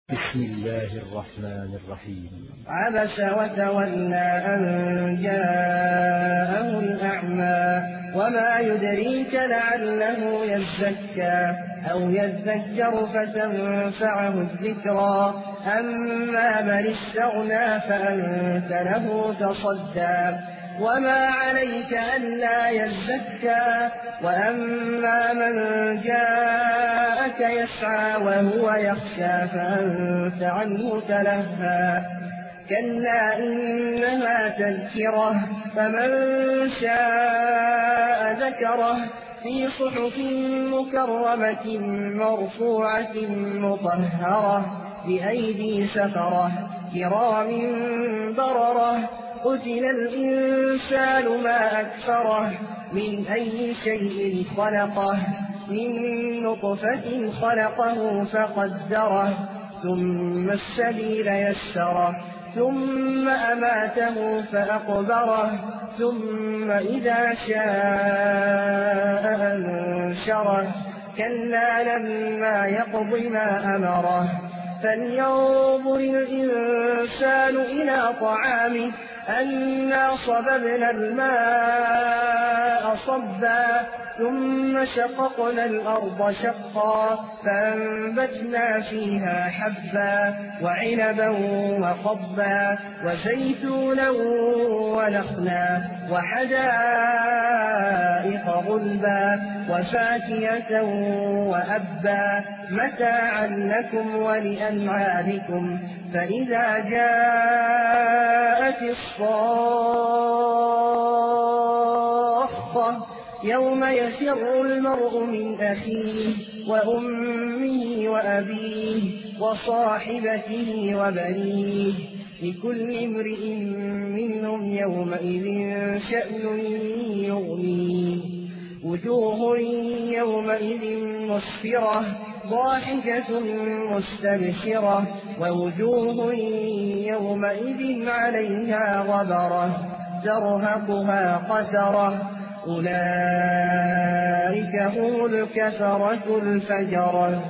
بسم الله الرحمن الرحيم. عبس وتولى أن جاءه الأعمى وما يدريك لعله يزكى أو يذكر فتنفعه الذكرى أما من استغنى فأنت له تصدى وما عليك ألا يزكى وأما من جاءك يسعى وهو يخشى فأنت عنه تلهى كلا إنها تذكرة فمن شاء ذكره في صحف مكرمة مرفوعة مطهرة بأيدي سفرة كرام بررة قتل الإنسان ما أكفره من أي شيء خلقه من نطفة خلقه فقدره ثم السبيل يسره ثم أماته فأقبره ثم إذا شاء أنشره كلا لما يقض ما أمره فلينظر الإنسان إلى طعامه أنا صببنا الماء صبا ثم شققنا الأرض شقا فأنبتنا فيها حبا وعنبا وقضبا وزيتونا ونخلا وحدائق غلبا وفاكهة وأبا متاعا لكم ولأنعامكم فإذا جاءت الصاخة يوم يفر المرء من أخيه وأمه وأبيه وصاحبته وبنيه لكل امرئ منهم يومئذ شأن يغنيه وجوه يومئذ مسفرة ضاحكة مستبشرة ووجوه يومئذ عليها غبرة ترهقها قترة أولئك هم الكفرة الفجرة.